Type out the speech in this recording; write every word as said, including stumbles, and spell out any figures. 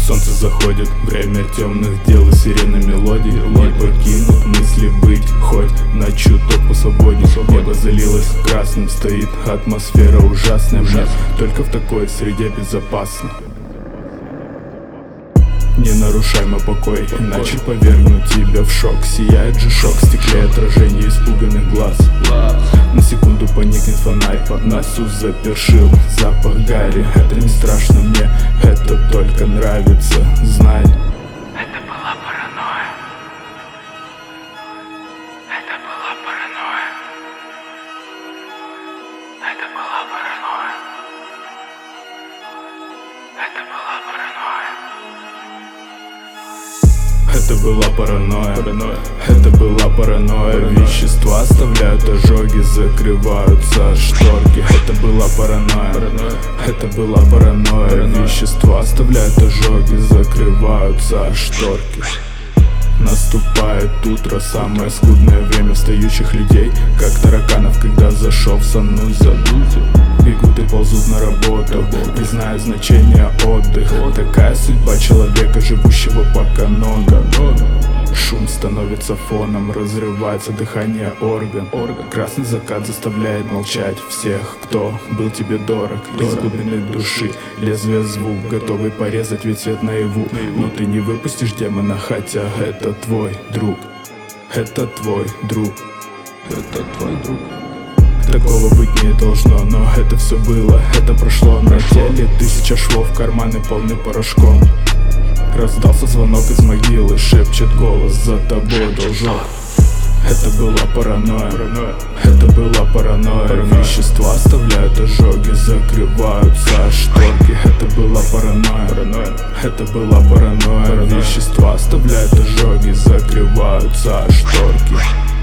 Солнце заходит, время темных дел и сирена мелодий. Не покинут мысли быть хоть на чуток посвободней. Небо залилось красным, стоит атмосфера ужасная. Мне только в такой среде безопасно. Не нарушай мой покой, иначе повергну тебя в шок. Сияет же шок в стекле, отражение испуганных глаз. На секунду поникнет фонарь, под носу запершил запах гари. Это не страшно мне, это только нравится, знай. Это была паранойя. Это была паранойя. Это была паранойя. Это была паранойя. Это была паранойя, это была паранойя. Вещества оставляют ожоги, закрываются шторки. Это была паранойя, это была паранойя. Вещества оставляют ожоги, закрываются шторки. Наступает утро, самое скудное время встающих людей. Как тараканов, когда зашел в санузел. Бегут и ползут на работу, не зная значения отдыха. Такая судьба человека, живущего по канону. Шум становится фоном, разрывается дыхание орган. Красный закат заставляет молчать всех, кто был тебе дорог. Из глубины души лезвие звук, готовый порезать ведь свет наяву. Но ты не выпустишь демона, хотя это твой друг. Это твой друг. Это твой друг. Такого быть не должно, но это все было, это прошло. На теле тысяча швов, карманы полны порошком. Раздался звонок из могилы, шепчет голос: за тобой должок. Это была паранойя, это была паранойя. Вещества оставляют ожоги, закрываются шторки. Это была паранойя, это была паранойя. Вещества оставляют ожоги, закрываются шторки.